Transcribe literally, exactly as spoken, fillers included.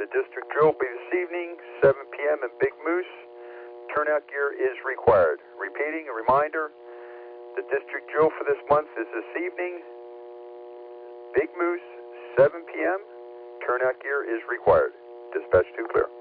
The district drill will be this evening, seven p.m. in Big Moose. Turnout gear is required. Repeating, a reminder, the district drill for this month is this evening, Big Moose, seven p.m. Turnout gear is required. Dispatch two clear.